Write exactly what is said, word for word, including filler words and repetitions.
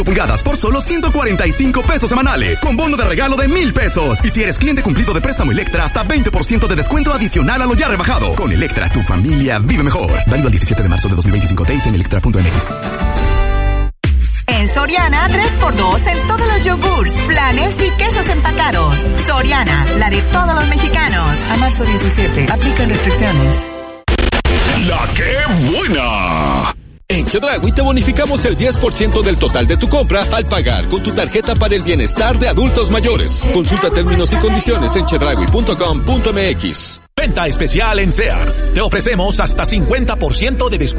pulgadas por solo ciento cuarenta y cinco pesos semanales, con bono de regalo de mil pesos. Y si eres cliente cumplido de préstamo Electra, hasta veinte por ciento de descuento adicional a lo ya rebajado. Con Electra, tu familia vive mejor. Válido el diecisiete de marzo de dos mil veinticinco. Days en electra punto m x. En Soriana, tres por dos en todos los yogurts, flanes y quesos empacados. Soriana, la de todos los mexicanos. A marzo diecisiete, aplican restricciones. ¡La que buena! En Chedraui te bonificamos el diez por ciento del total de tu compra al pagar con tu tarjeta para el bienestar de adultos mayores. Consulta términos y condiciones en chedraui punto com punto m x. Venta especial en Sears. Te ofrecemos hasta cincuenta por ciento de descuento